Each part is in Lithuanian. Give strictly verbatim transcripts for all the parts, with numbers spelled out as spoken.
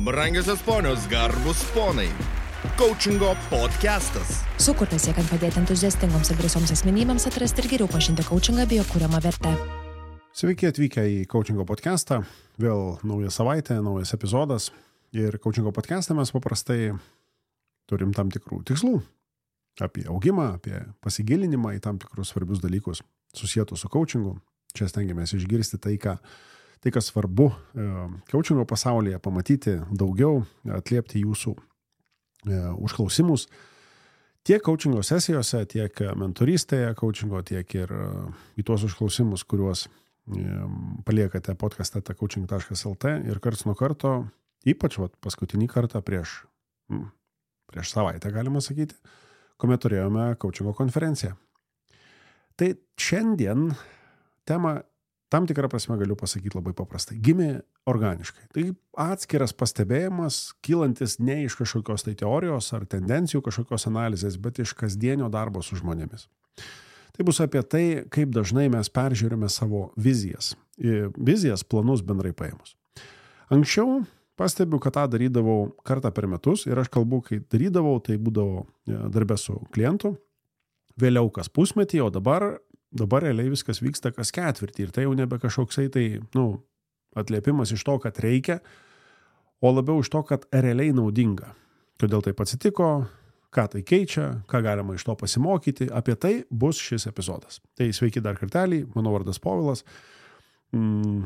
Brangiosios ponios, garbus ponai. Coachingo podcastas. Sukurtas siekiant padėti entuziastingoms ir drąsioms asmenybėms atrasti ir geriau pažinti coachingą bei jo kuriamą vertę. Sveiki atvykę į Coachingo podcastą. Vėl nauja savaitė, naujas epizodas. Ir Coachingo podcastą mes paprastai turim tam tikrų tikslų. Apie augimą, apie pasigilinimą į tam tikrus svarbius dalykus susietus su coachingu. Čia stengiamės išgirsti tai, ką, tai kas svarbu e, coachingo pasaulyje, pamatyti daugiau, atliepti jūsų e, užklausimus. Tiek coachingo sesijose, tiek mentorystėje coachingo, tiek ir e, į tuos užklausimus, kuriuos e, paliekate podcast'e coaching taškas lt ir karts nuo karto, ypač vat, paskutinį kartą prieš, m, prieš savaitę, galima sakyti, kuomet turėjome coachingo konferenciją. Tai šiandien tema tam tikrą prasme galiu pasakyti labai paprastai. Gimė organiškai. Tai atskiras pastebėjimas, kylantis ne iš kažkokios tai teorijos ar tendencijų kažkokios analizės, bet iš kasdienio darbo su žmonėmis. Tai bus apie tai, kaip dažnai mes peržiūrime savo vizijas. Vizijas, planus bendrai paėmus. Anksčiau pastebiu, kad tą darydavau kartą per metus ir aš kalbu, kai darydavau, tai būdavo darbė su klientu, vėliau kas pusmetį, o dabar Dabar realiai viskas vyksta kas ketvirtį ir tai jau nebe kažkoksai tai, nu, atliepimas iš to, kad reikia, o labiau iš to, kad realiai naudinga. Kodėl taip atsitiko, ką tai keičia, ką galima iš to pasimokyti, apie tai bus šis epizodas. Tai sveiki dar kartelį, mano vardas Povilas. Mm,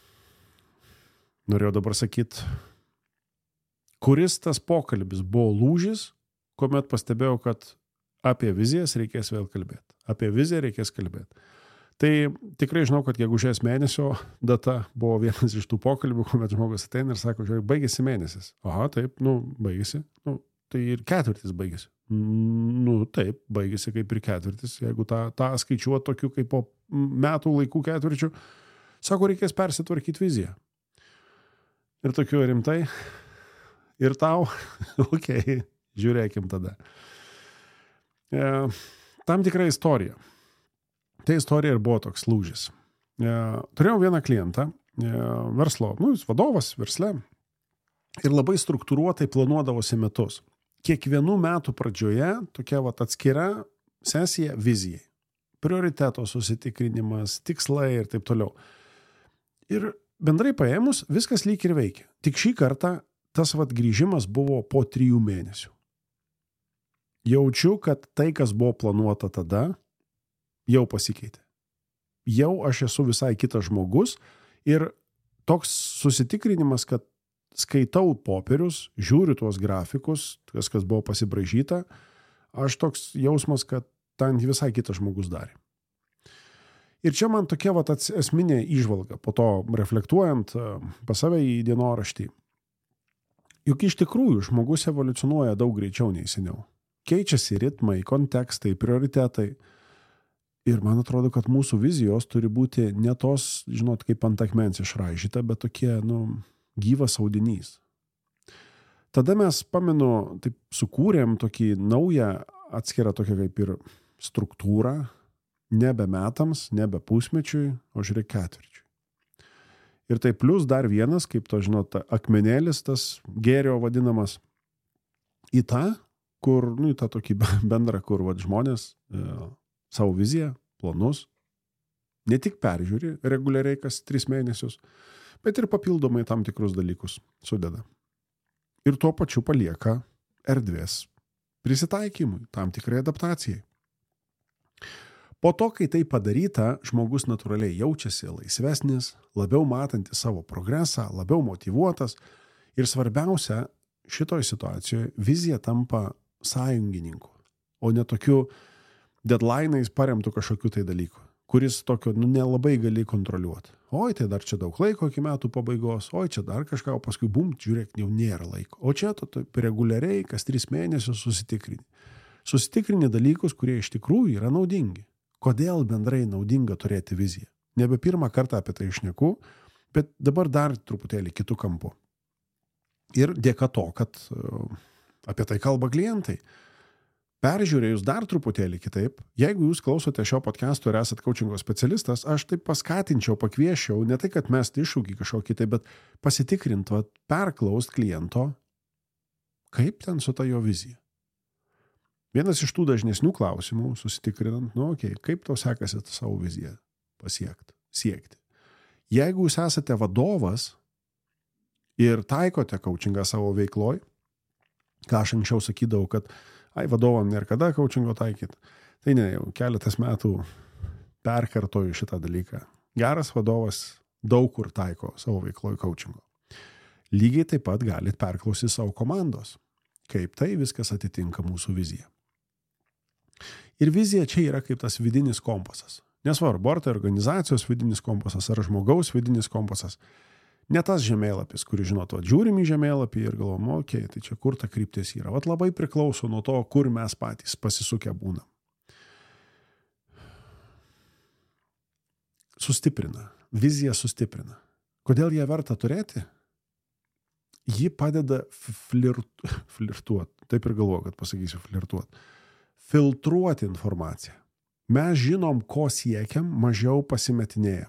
norėjau dabar sakyti, kuris tas pokalbis buvo lūžis, kuomet pastebėjau, kad apie vizijas reikės vėl kalbėti. Apie viziją reikės kalbėti. Tai tikrai žinau, kad gegužės mėnesio data buvo vienas iš tų pokalbių, kuomet žmogus ateina ir sako, žiūrėk, baigėsi mėnesis. Aha, taip, nu, baigėsi. Nu, tai ir ketvirtis baigėsi. Nu, taip, baigėsi kaip ir ketvirtis. Jeigu tą, tą skaičiuot tokiu kaip po metų laikų ketvirčių, sako, reikės persitvarkyti viziją. Ir tokiu rimtai. Ir tau, okei, okay, žiūrėkim tada. E, tam tikra istorija. Tai istorija ir buvo toks lūžis. E, turėjau vieną klientą, e, verslo, nu, jis vadovas versle, ir labai struktūruotai planuodavosi metus. Kiekvienų metų pradžioje tokia vat atskira sesija vizijai. Prioriteto susitikrinimas, tikslai ir taip toliau. Ir bendrai paėmus, viskas lyg ir veikia. Tik šį kartą tas vat grįžimas buvo po trijų mėnesių. Jaučiu, kad tai, kas buvo planuota tada, jau pasikeitė. Jau aš esu visai kitas žmogus ir toks susitikrinimas, kad skaitau popierius, žiūriu tuos grafikus, kas, kas buvo pasibraižyta, aš toks jausmas, kad ten visai kitas žmogus darė. Ir čia man tokia vat esminė įžvalga, po to reflektuojant pas save į dienoraštį. Juk iš tikrųjų žmogus evoliucionuoja daug greičiau nei seniau. Keičiasi ritmai, kontekstai, prioritetai. Ir man atrodo, kad mūsų vizijos turi būti ne tos, žinot, kaip ant akmens išraižyta, bet tokie, nu, gyvas audinys. Tada mes, pamenu, taip sukūrėm tokį naują, atskirą tokią kaip ir struktūrą, nebe metams, nebe pusmečiui, o žiūrėk ketvirčiui. Ir tai plus dar vienas, kaip to, žinot, akmenėlis, tas gėrio vadinamas, į tą, kur, nu, į tą tokį bendrą, kur vat, žmonės e, savo viziją, planus, ne tik peržiūri reguliariai kas tris mėnesius, bet ir papildomai tam tikrus dalykus sudeda. Ir tuo pačiu palieka erdvės prisitaikymui, tam tikrai adaptacijai. Po to, kai tai padaryta, žmogus natūraliai jaučiasi laisvesnis, labiau matantis savo progresą, labiau motyvuotas ir svarbiausia, šitoj situacijoje vizija tampa sąjungininku, o ne tokiu deadline'ais paremtų kažkokiu tai dalyku, kuris tokio nu, nelabai gali kontroliuoti. Oi, tai dar čia daug laiko iki metų pabaigos, oi, čia dar kažką, o paskui bum, žiūrėk, jau nėra laiko. O čia tu reguliariai kas tris mėnesius susitikrini. Susitikrini dalykus, kurie iš tikrųjų yra naudingi. Kodėl bendrai naudinga turėti viziją? Nebe pirmą kartą apie tai šneku, bet dabar dar truputėlį kitų kampų. Ir dėka to, kad apie tai kalba klientai. peržiūrėjus dar truputėlį kitaip, jeigu jūs klausote šio podcast'o ir esat coachingo specialistas, aš taip paskatinčiau, pakvieščiau, ne tai, kad mes iššūkį kažkokį tai, bet pasitikrint, vat, perklaust kliento, kaip ten su ta jo vizija. Vienas iš tų dažnesnių klausimų, susitikrinant, nu, okei, okay, kaip tau sekasi savo viziją pasiekti, siekti. Jeigu jūs esate vadovas ir taikote coachingą savo veikloj, ką aš anksčiau sakydavau, kad ai, vadovam nėra kada coachingo taikyti, tai ne, jau keletas metų perkartoju šitą dalyką. Geras vadovas daug kur taiko savo veikloj coachingo. Lygiai taip pat galit perklausyti savo komandos, kaip tai viskas atitinka mūsų viziją. Ir vizija čia yra kaip tas vidinis kompasas. Nesvarbu, ar tai organizacijos vidinis kompasas, ar žmogaus vidinis kompasas. Ne tas žemėlapis, kurį, žinot, žiūrim į žemėlapį ir galvom, okei, okay, tai čia kur ta kryptis yra. Vat labai priklauso nuo to, kur mes patys pasisukę būnam. Sustiprina. Vizija sustiprina. Kodėl ją verta turėti? Ji padeda flirt, flirtuoti. Taip ir galvoju, kad pasakysiu flirtuoti. Filtruoti informaciją. Mes žinom, ko siekiam, mažiau pasimetinėjam.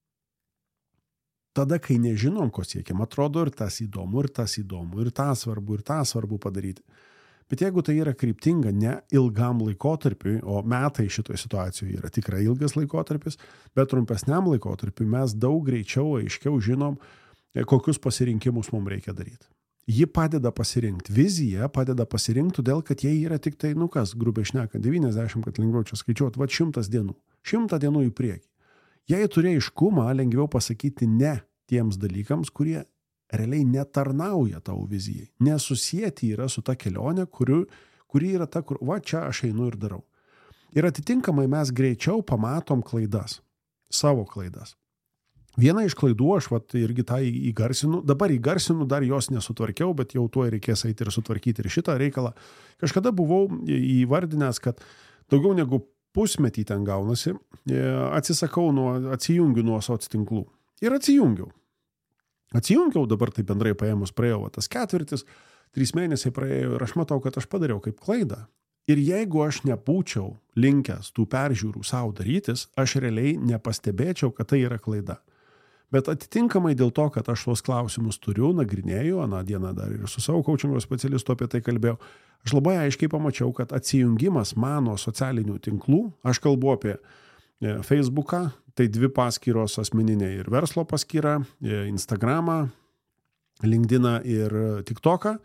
Tada, kai nežinom, ko siekiam, atrodo ir tas įdomu, ir tas įdomu, ir tą svarbu, ir tą svarbu padaryti. Bet jeigu tai yra kryptinga ne ilgam laikotarpiui, o metai šitoje situacijoje yra tikrai ilgas laikotarpis, bet trumpesniam laikotarpiui mes daug greičiau, aiškiau žinom, kokius pasirinkimus mums reikia daryti. Ji padeda pasirinkti. Vizija padeda pasirinkti, todėl kad jie yra tik tai, nu kas, grubiai šneka, devyniasdešimt, kad lengviau čia skaičiuoti, va šimtas dienų. Šimtą dienų į priekį. Jei turi aiškumą, lengviau pasakyti ne tiems dalykams, kurie realiai netarnauja tavo vizijai. Nesusijęti yra su ta kelionė, kuri, kuri yra ta, kur, va čia aš einu ir darau. Ir atitinkamai mes greičiau pamatom klaidas, savo klaidas. Viena iš klaidų, aš vat, irgi tą įgarsinu, dabar įgarsinu, dar jos nesutvarkiau, bet jau tuo reikės eiti ir sutvarkyti ir šitą reikalą. Kažkada buvau įvardinęs, kad daugiau negu pusmetį ten gaunasi, atsisakau, nuo, atsijungiu nuo soctinklų. Ir atsijungiau. Atsijungiau, dabar tai bendrai paėmus praėjo va, tas ketvirtis, trys mėnesiai praėjo ir aš matau, kad aš padariau kaip klaidą. Ir jeigu aš nebūčiau linkęs tų peržiūrų savo darytis, aš realiai nepastebėčiau, kad tai yra klaida. Bet atitinkamai dėl to, kad aš tuos klausimus turiu, nagrinėju, aną dieną dar ir su savo coachingo specialistu apie tai kalbėjau, aš labai aiškiai pamačiau, kad atsijungimas mano socialinių tinklų, aš kalbu apie Facebooką, tai dvi paskyros asmeninė ir verslo paskyra, Instagramą, LinkedIną ir TikToką,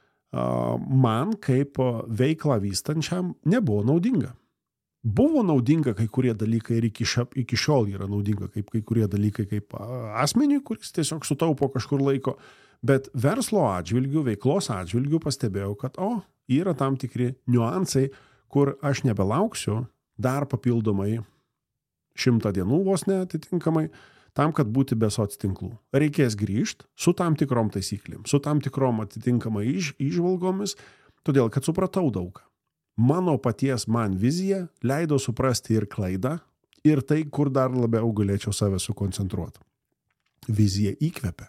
man kaip veiklą vystančiam nebuvo naudinga. Buvo naudinga kai kurie dalykai ir iki, šia, iki šiol yra naudinga kaip kai kurie dalykai kaip asmeniui, kuris tiesiog sutaupo kažkur laiko, bet verslo atžvilgių, veiklos atžvilgių pastebėjau, kad o, yra tam tikri niuansai, kur aš nebelauksiu dar papildomai šimtą dienų vos neatitinkamai, tam, kad būti be soctinklų. Reikės grįžti su tam tikrom taisyklėm, su tam tikrom atitinkamai iš, išvalgomis, todėl, kad supratau daugą. Mano paties man vizija leido suprasti ir klaidą, ir tai, kur dar labiau galėčiau save sukoncentruoti. Vizija įkvepia.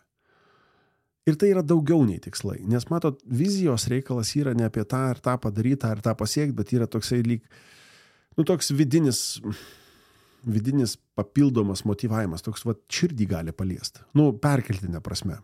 Ir tai yra daugiau nei tikslai, nes matot, vizijos reikalas yra ne apie tą ir tą padaryti, tą ir tą pasiekti, bet yra toksai lyg, nu toks vidinis, vidinis papildomas motyvavimas, toks va širdį gali paliesti, nu perkeltinė prasme.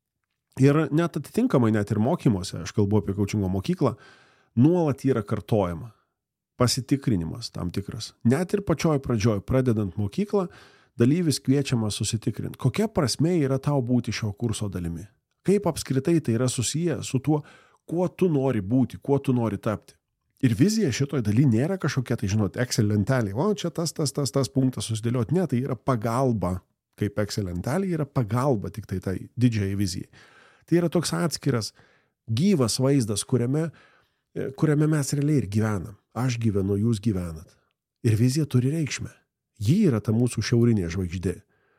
Ir net atitinkamai, net ir mokymuose, aš kalbu apie coachingo mokyklą, nuolat yra kartojama, pasitikrinimas tam tikras. Net ir pačioj pradžioj, pradedant mokyklą, dalyvis kviečiamas susitikrinti, kokia prasmė yra tau būti šio kurso dalimi. Kaip apskritai tai yra susiję su tuo, kuo tu nori būti, kuo tu nori tapti. Ir vizija šitoj daly nėra kažkokia, tai žinot, Excel lentelė, o čia tas, tas, tas, tas punktas susidėlioti. Ne, tai yra pagalba, kaip Excel lentelė yra pagalba tik tai tai didžiai vizijai. Tai yra toks atskiras, gyvas vaizdas, kuriame kuriame mes realiai ir gyvenam. Aš gyvenu, jūs gyvenat. Ir vizija turi reikšmę. Ji yra ta mūsų šiaurinė žvaigždė.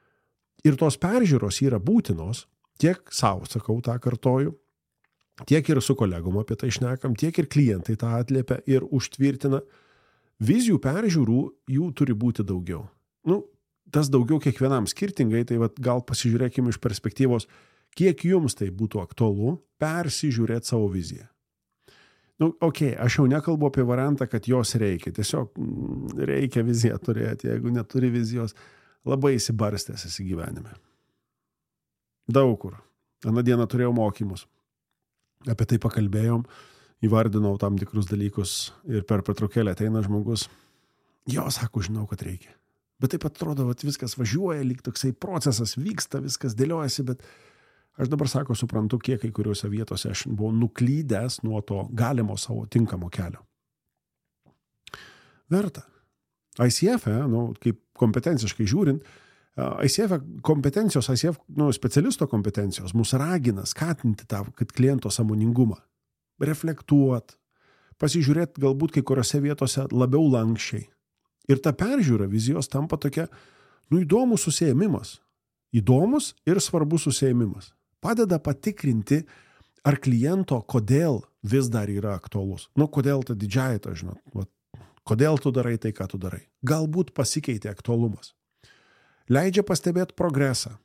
Ir tos peržiūros yra būtinos, tiek savo, sakau, tą kartoju, tiek ir su kolegom apie tai šnekam, tiek ir klientai tą atliepia ir užtvirtina. Vizijų peržiūrų jų turi būti daugiau. Nu, tas daugiau kiekvienam skirtingai, tai vat, gal pasižiūrėkime iš perspektyvos, kiek jums tai būtų aktualu persižiūrėti savo viziją. Nu, okei, okay, aš jau nekalbu apie variantą, kad jos reikia. Tiesiog mm, reikia viziją turėti. Jeigu neturi vizijos, labai įsibarstęs esi gyvenime. Daug kur. Aną dieną turėjau mokymus. Apie tai pakalbėjom, įvardinau tam tikrus dalykus ir per pertraukėlę ateina žmogus. Jo, sako, žinau, kad reikia. Bet taip atrodo, kad viskas važiuoja, lyg toksai procesas vyksta, viskas dėliojasi, bet aš dabar, sako, suprantu, kiek kai kuriuose vietose aš buvau nuklydęs nuo to galimo savo tinkamo kelio. Verta. I C F, nu, kaip kompetenciškai žiūrint, I C F kompetencijos, I C F nu, specialisto kompetencijos mus ragina skatinti tą, kad kliento sąmoningumą. Reflektuot, pasižiūrėti galbūt kai kuriuose vietose labiau lankščiai. Ir ta peržiūra vizijos tampa tokia, nu, įdomus susėmimas. Įdomus ir svarbus susėmimas. Padeda patikrinti, ar kliento kodėl vis dar yra aktualus. Nu, kodėl ta didžiąja, ta, žinot, va, kodėl tu darai tai, ką tu darai. Galbūt pasikeitė aktualumas. Leidžia pastebėti progresą.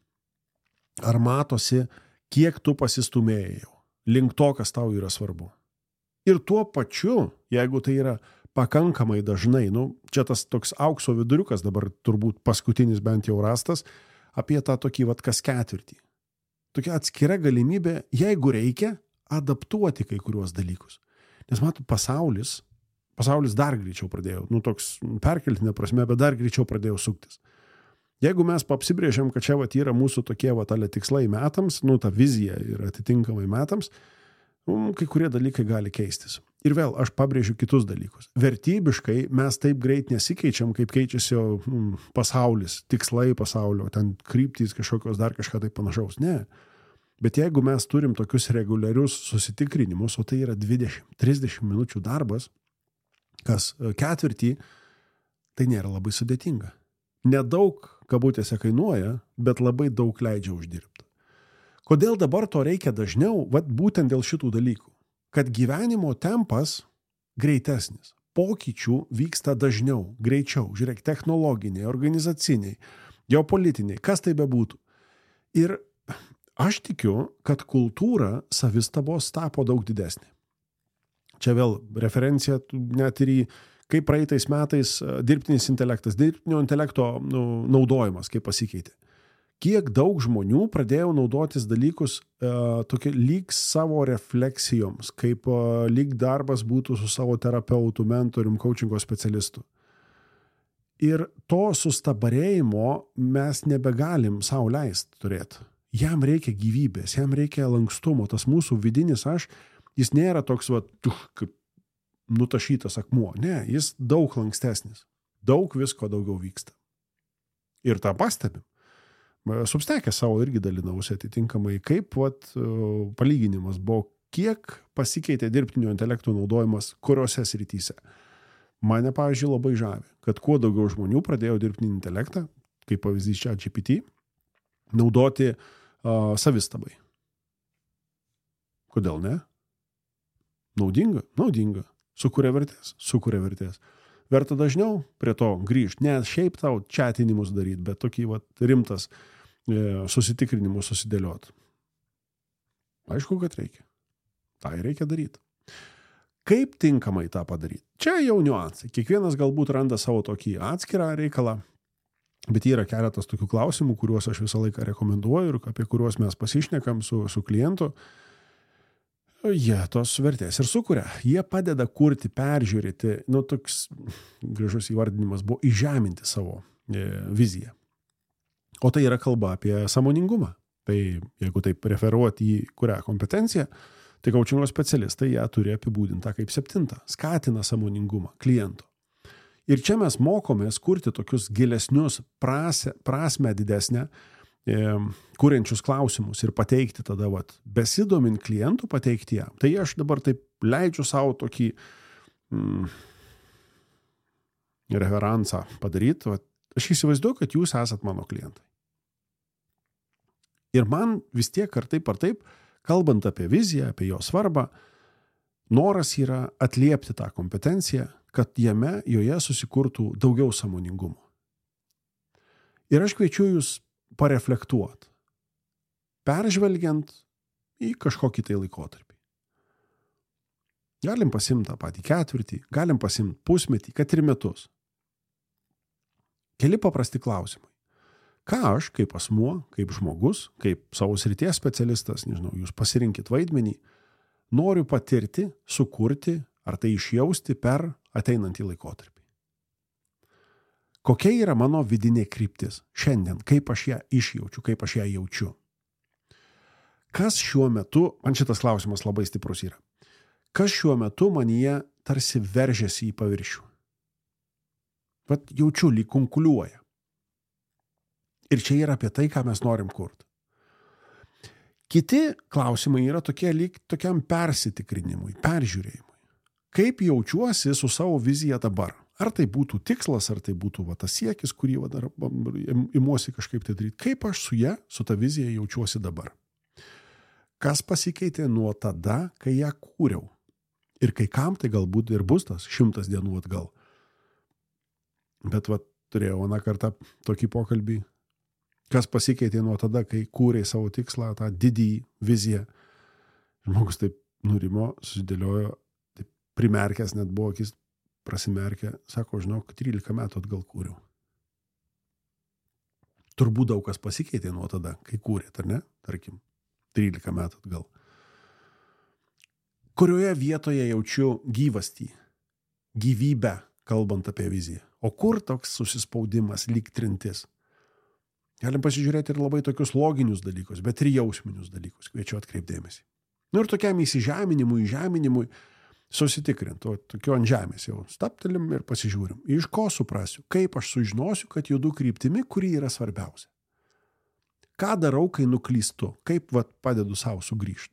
Ar matosi, kiek tu pasistumėjai jau, link to, kas tau yra svarbu. Ir tuo pačiu, jeigu tai yra pakankamai dažnai, nu, čia tas toks aukso viduriukas dabar turbūt paskutinis bent jau rastas, apie tą tokį vat kas ketvirtį. Tokia atskira galimybė, jeigu reikia, adaptuoti kai kuriuos dalykus. Nes matot, pasaulis, pasaulis dar greičiau pradėjo, nu toks perkeltinė prasme, bet dar greičiau pradėjo suktis. Jeigu mes apsibrėžiam, kad čia vat yra mūsų tokie vat ale tikslai metams, nu ta vizija yra atitinkamai metams, nu, kai kurie dalykai gali keistis. Ir vėl aš pabrėžiu kitus dalykus. Vertybiškai mes taip greit nesikeičiam, kaip keičiasi mm, pasaulis, tikslai pasaulio, ten kryptys kažkokios dar kažką tai panašaus. Ne. Bet jeigu mes turim tokius reguliarius susitikrinimus, o tai yra dvidešimt trisdešimt minučių darbas, kas ketvirtį, tai nėra labai sudėtinga. Nedaug kabutėse kainuoja, bet labai daug leidžia uždirbti. Kodėl dabar to reikia dažniau? Vat būtent dėl šitų dalykų. Kad gyvenimo tempas greitesnis. Pokyčių vyksta dažniau, greičiau. Žiūrėk, technologiniai, organizaciniai, geopolitiniai, kas tai bebūtų. Ir aš tikiu, kad kultūra savistabos tapo daug didesnė. Čia vėl referencija net ir į kaip praeitais metais dirbtinis intelektas, dirbtinio intelekto nu, naudojimas, kaip pasikeitė. Kiek daug žmonių pradėjo naudotis dalykus e, tokie lyg savo refleksijoms, kaip e, lyg darbas būtų su savo terapeutu, mentorium, coachingo specialistu. Ir to sustabarėjimo mes nebegalim savo leisti turėti. Jam reikia gyvybės, jam reikia lankstumo. Tas mūsų vidinis aš, jis nėra toks va, tuh, kaip nutašytas akmuo. Ne, jis daug lankstesnis. Daug visko daugiau vyksta. Ir tą pastebim. Substekė savo irgi dalinausi atitinkamai, kaip vat, palyginimas buvo, kiek pasikeitė dirbtinio intelekto naudojimas kuriuose srityse. Mane, pavyzdžiui, labai žavi, kad kuo daugiau žmonių pradėjo dirbtinį intelektą, kaip pavyzdys čia G P T, naudoti uh, savistabai. Kodėl ne? Naudinga? Naudinga. Sukuria vertės? Sukuria vertės. Verta dažniau prie to grįžti. Ne šiaip tau chatinimus daryti, bet tokį vat, rimtas e, susitikrinimus susidėlioti. Aišku, kad reikia. Tai reikia daryti. Kaip tinkamai tą padaryti? Čia jau niuansai. Kiekvienas galbūt randa savo tokį atskirą reikalą, bet yra keletas tokių klausimų, kuriuos aš visą laiką rekomenduoju ir apie kuriuos mes pasišnekam su, su klientu. Jie tos vertės ir sukuria. Jie padeda kurti, peržiūrėti, nu toks gražus įvardinimas buvo įžeminti savo e, viziją. O tai yra kalba apie sąmoningumą. Tai jeigu taip referuoti į kurią kompetenciją, tai coachingo specialistai ją turi apibūdintą kaip septintą. Skatina sąmoningumą kliento. Ir čia mes mokomės kurti tokius gilesnius prasę, prasmę didesnę, kuriančius klausimus ir pateikti tada, vat, besidomint klientų pateikti jam. Tai aš dabar taip leidžiu savo tokį mm, reveransą padaryti. Vat, aš įsivaizduoju, kad jūs esat mano klientai. Ir man vis tiek ar taip ar taip, kalbant apie viziją, apie jo svarbą, noras yra atliepti tą kompetenciją, kad jame, joje susikurtų daugiau sąmoningumo. Ir aš kviečiu jūs pareflektuot, peržvelgiant į kažkokį tai laikotarpį. Galim pasimti tą patį ketvirtį, galim pasimti pusmetį, kad ir metus. Keli paprasti klausimai. Ką aš, kaip asmuo, kaip žmogus, kaip savo srities specialistas, nežinau, jūs pasirinkit vaidmenį, noriu patirti, sukurti ar tai išjausti per ateinantį laikotarpį. Kokia yra mano vidinė kryptis šiandien, kaip aš ją išjaučiu, kaip aš ją jaučiu. Kas šiuo metu, man šitas klausimas labai stiprus yra, kas šiuo metu manyje tarsi veržiasi į paviršių. Vat jaučiu, lyg kunkuliuoja. Ir čia yra apie tai, ką mes norim kurti. Kiti klausimai yra tokie lyg tokiam persitikrinimui, peržiūrėjimui. Kaip jaučiuosi su savo vizija dabar? Ar tai būtų tikslas, ar tai būtų va, tas siekis, kurį va, dar imuosi kažkaip tai daryti. Kaip aš su ją, su ta vizija jaučiuosi dabar? Kas pasikeitė nuo tada, kai ją kūriau? Ir kai kam tai galbūt ir bus tas šimtas dienų atgal. Bet va, turėjau vieną kartą tokį pokalbį. Kas pasikeitė nuo tada, kai kūrė savo tikslą, tą didįjį viziją. Žmogus taip nurimo, susidėliojo, taip primerkęs, net buvo akis prasimerkę. Sako, žinok, trylika metų atgal kūriau. Turbūt daug kas pasikeitė nuo tada, kai kūrėt, ar ne? Tarkim, trylika metų atgal. Kurioje vietoje jaučiu gyvastį, gyvybę, kalbant apie viziją. O kur toks susispaudimas, lyg trintis? Galim pasižiūrėti ir labai tokius loginius dalykus, bet ir jausminius dalykus, kviečiu atkreipdėmėsi. Nu ir tokiam įsižeminimui, įžeminimui susitikrint, o tokio ant žemės jau staptelim ir pasižiūrim. Iš ko suprasiu, kaip aš sužinosiu, kad judu kryptimi, kuri yra svarbiausia. Ką darau, kai nuklystu, kaip vat, padedu savo sugrįžti.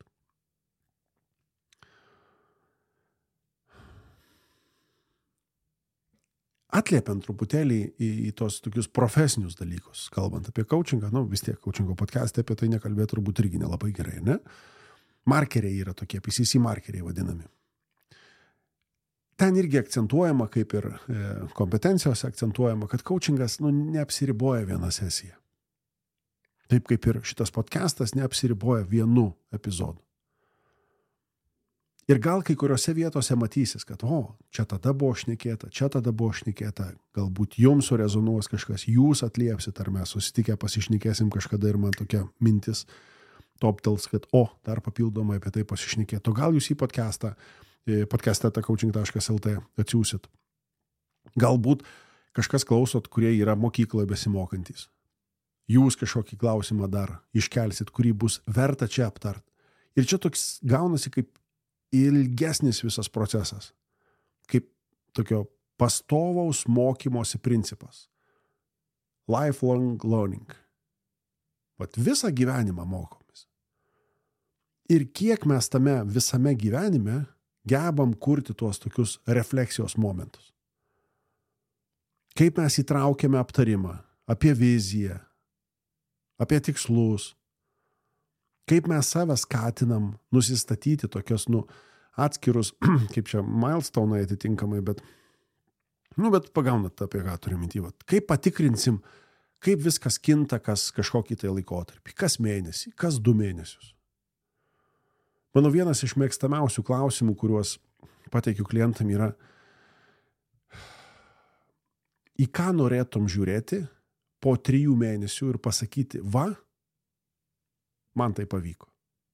Atliepiant truputėlį į, į tos tokius profesinius dalykus, kalbant apie coachingą, nu vis tiek coachingo podcast'e apie tai nekalbėti turbūt irgi nelabai gerai, ne? Markeriai yra tokie, P C C markeriai vadinami. Ten irgi akcentuojama, kaip ir e, kompetencijose akcentuojama, kad coachingas nu, neapsiriboja vieną sesiją. Taip kaip ir šitas podcastas neapsiriboja vienu epizodu. Ir gal kai kuriuose vietose matysis, kad o, čia tada buvo šnekėta, čia tada buvo šnekėta, galbūt jums surezonuos kažkas, jūs atliepsit, ar mes susitikę pasišnekėsim kažkada ir man tokia mintis toptels, kad o, dar papildomai apie tai pasišnekėti. O gal jūs į podcastą, podcastą coaching taškas el t atsiųsit. Galbūt kažkas klausot, kurie yra mokykloje besimokantys. Jūs kažkokį klausimą dar iškelsit, kurį bus verta čia aptart. Ir čia toks gaunasi kaip ilgesnis visas procesas, kaip tokio pastovaus mokymosi principas. Lifelong learning. Vat visą gyvenimą mokomės. Ir kiek mes tame visame gyvenime gebam kurti tuos tokius refleksijos momentus. Kaip mes įtraukiame aptarimą apie viziją, apie tikslus, kaip mes save skatinam nusistatyti tokios, nu, atskirus, kaip čia milestone atitinkamai, bet, nu, bet pagaunat apie ką turiu minty. Kaip patikrinsim, kaip viskas kinta, kas kažkokį tai laikotarpį, kas mėnesį, kas du mėnesius. Mano vienas iš mėgstamiausių klausimų, kuriuos pateikiu klientam, yra, į ką norėtum žiūrėti po trijų mėnesių ir pasakyti, va, man tai pavyko.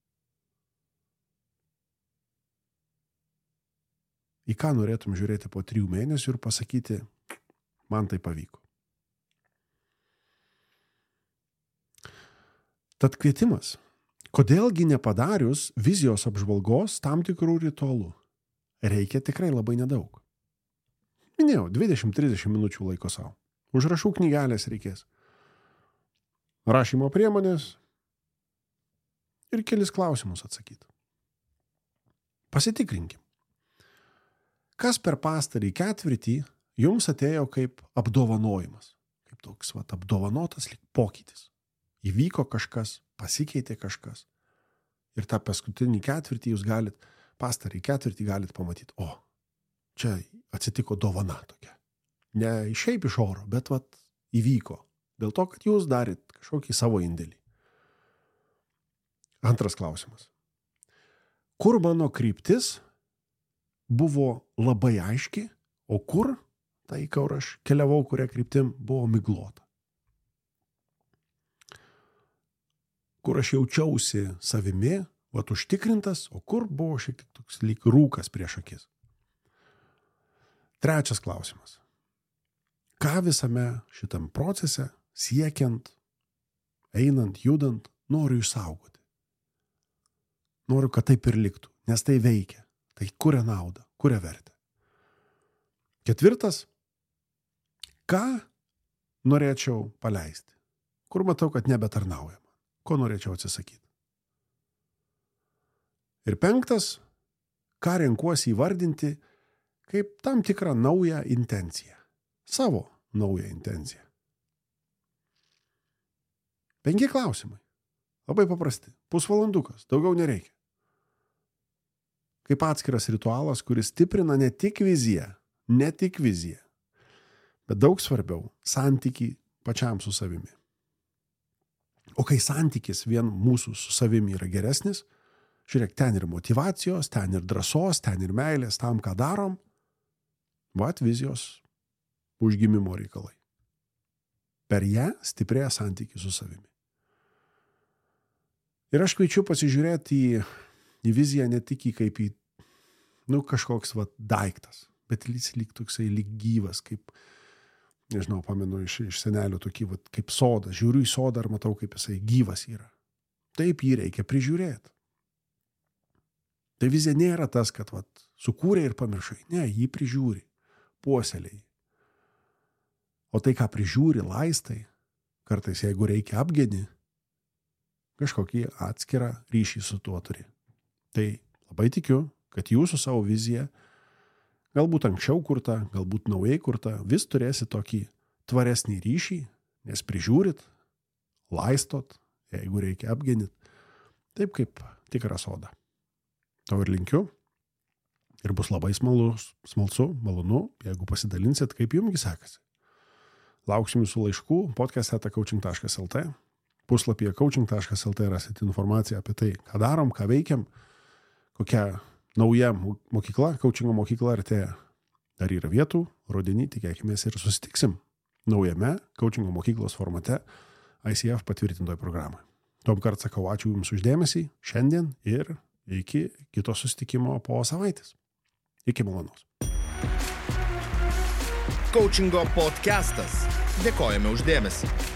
Į ką norėtum žiūrėti po trijų mėnesių ir pasakyti, man tai pavyko. Tad kvietimas. Kodėlgi nepadarius vizijos apžvalgos tam tikrų ritualų? Reikia tikrai labai nedaug. Minėjau, dvidešimt trisdešimt minučių laiko savo. Užrašų knygelės reikės. Rašymo priemonės ir kelis klausimus atsakyti. Pasitikrinkim. Kas per pastarį ketvirtį jums atėjo kaip apdovanojimas? Kaip toks vat, apdovanotas lyg pokytis. Įvyko kažkas, pasikeitė kažkas. Ir tą paskutinį ketvirtį jūs galit, pastarį ketvirtį galit pamatyti. O, čia atsitiko dovana tokia. Ne šiaip iš oro, bet vat, įvyko. Dėl to, kad jūs darit kažkokį savo indėlį. Antras klausimas. Kur mano kryptis buvo labai aiški, o kur, tai kur aš keliavau, kuria kryptim, buvo miglota. Kur aš jaučiausi savimi, vat užtikrintas, o kur buvo šiek tiek toks lyg rūkas prieš akis. Trečias klausimas. Ką visame šitam procese, siekiant, einant, judant, noriu išsaugoti? Noriu, kad taip ir liktų, nes tai veikia, tai kuria naudą, kuria vertę. Ketvirtas. Ką norėčiau paleisti? Kur matau, kad nebetarnauja man? Ko norėčiau atsisakyti? Ir penktas. Ką renkuosi įvardinti kaip tam tikrą naują intenciją. Savo naują intenciją. Penki klausimai. Labai paprasti. Pusvalandukas. Daugiau nereikia. Kaip atskiras ritualas, kuris stiprina ne tik viziją, ne tik viziją, bet daug svarbiau santykį pačiam su savimi. O kai santykis vien mūsų su savimi yra geresnis, žiūrėk, ten ir motyvacijos, ten ir drąsos, ten ir meilės tam, ką darom, vat vizijos užgimimo reikalai. Per ją stiprėja santykį su savimi. Ir aš kviečiu pasižiūrėti į, į viziją ne tik į kaip į nu, kažkoks vat, daiktas, bet jis lyg toksai lyg gyvas, kaip, nežinau, pamenu iš, iš senelio tokį, vat, kaip sodas. Žiūriu į sodą ir matau, kaip jisai gyvas yra. Taip jį reikia prižiūrėti. Tai vizija nėra tas, kad vat, sukūrė ir pamiršai. Ne, jį prižiūri, puoselėjai. O tai, ką prižiūri, laistai, kartais, jeigu reikia apgeni, kažkokį atskirą ryšį su tuo turi. Tai labai tikiu, kad jūsų savo vizija, galbūt anksčiau kurta, galbūt naujai kurta, vis turėsi tokį tvaresnį ryšį, nes prižiūrit, laistot, jeigu reikia apgenit, taip kaip tikrą sodą. To ir linkiu. Ir bus labai smalus, smalsu, malonu, jeigu pasidalinsit, kaip jums sekasi. Lauksim jūsų laiškų podcast eta coaching taškas el t. Puslapyje coaching taškas el t rasit informaciją apie tai, ką darom, ką veikiam, kokia nauja mokykla, coachingo mokykla artėja. Dar yra vietų, rudenį, tikėkimės ir susitiksim naujame coachingo mokyklos formate I C F patvirtintoje programoje. Tom kart sakau ačiū Jums uždėmesį šiandien ir iki kito susitikimo po savaitės. Iki malonaus. Coachingo podcastas. Dėkojame už dėmesį.